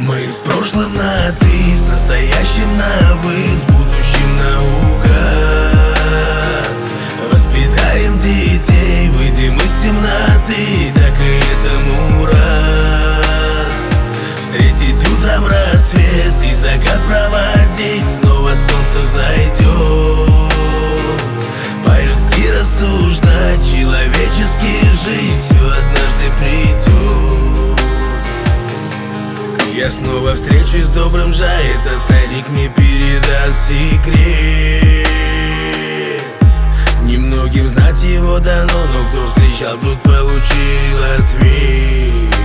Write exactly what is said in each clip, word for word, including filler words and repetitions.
Мы с прошлым на «ты», с настоящим на «вы», с будущим наугад. Воспитаем детей, выйдем из темноты, так и этому рад. Встретить утром рассвет и закат проводить, снова солнце взойдет. По-людски рассуждать, человечески жить, все однажды придет. Я снова встречусь с добрым Джай, этот старик мне передаст секрет. Немногим знать его дано, но кто встречал, тот получил ответ.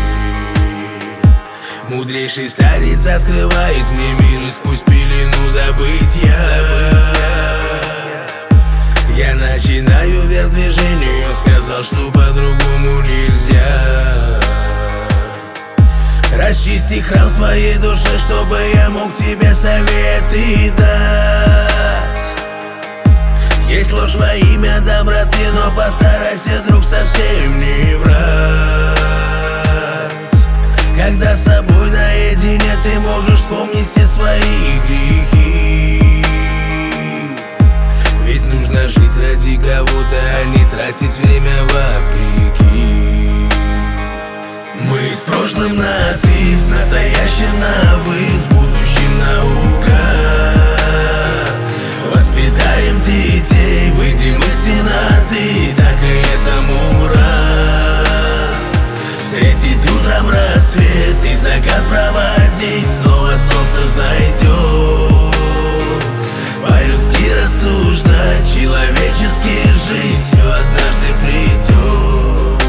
Мудрейший старец открывает мне мир и сквозь пелену забытья я начинаю вверх движению. Он сказал, что по-другому нельзя. Расчисти храм в своей душе, чтобы я мог тебе советы дать. Есть ложь во имя доброты, но постарайся, друг, совсем не врать. Когда с собой наедине, ты можешь вспомнить все свои грехи. Ведь нужно жить ради кого-то, а не тратить время вопреки. Мы с прошлым на «ты», с настоящим на «вы», с будущим наугад. Воспитаем детей, выйдем из темноты, так и этому рад. Встретить утром рассвет и закат проводить, снова солнце взойдет. По-людски рассуждать, человечески жить, все однажды придет.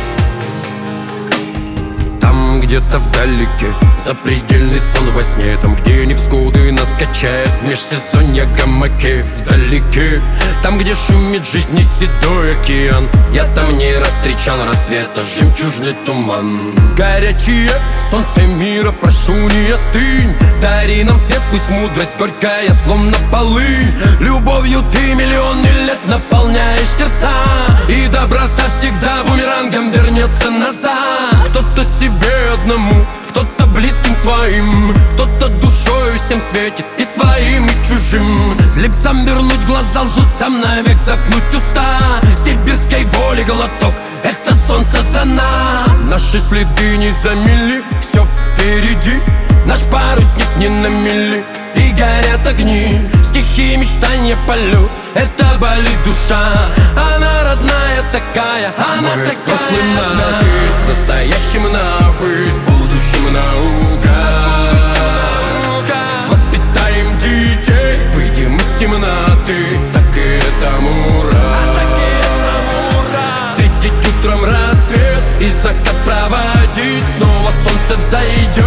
Там где-то вдалеке запредельный сон во сне, там, где невзгоды нас качает в межсезонье гамаке. Вдалеке, там, где шумит жизни седой океан, я там не раз встречал рассвета жемчужный туман. Горячее солнце мира, прошу, не остынь, дари нам свет, пусть мудрость горькая, словно полынь. Любовью ты миллионы лет наполняешь сердца, и доброта всегда бумерангом вернется назад. Кто-то себе одному, кто-то близким своим, кто-то душою всем светит, и своим, и чужим. Слепцам вернуть глаза, лжецам навек заткнуть уста. Сибирской воли глоток, это солнце за нас. Наши следы не замели, все впереди. Наш парусник не на мели, и горят огни. Стихи, мечтания, полет, это болит душа. Она родная такая, она Мы такая. с прошлым на «ты», с настоящим на «вы», с будущим наугад. Воспитаем детей, выйдем из темноты, так и этому рад. Встретить утром рассвет и закат проводить, снова солнце взойдет.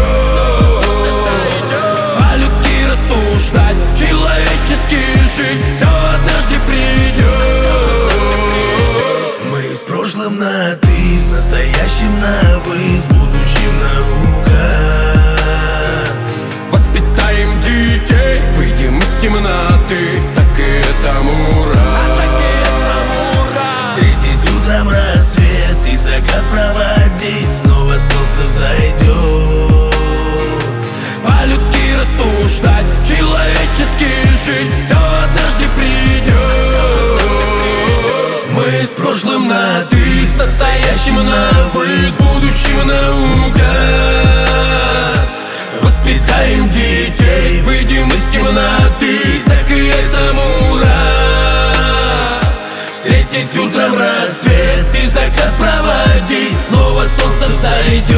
По-людски рассуждать, человечески жить, все однажды придет. Мы с прошлым на «ты», с настоящим на «вы», с будущим наугад. Воспитаем детей, выйдем из темноты, так и этому рад. Встретить утром рассвет и закат проводить, снова солнце взойдет. По-людски рассуждать, человечески жить, все однажды придет. Мы с прошлым на «ты», с настоящим на «вы», с будущим наугад. Воспитаем детей, выйдем из темноты, так и этому рад. Встретить утром рассвет и закат проводить, снова солнце взойдет.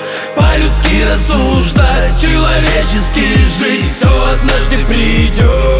По-людски рассуждать, человечески жить, все однажды придет.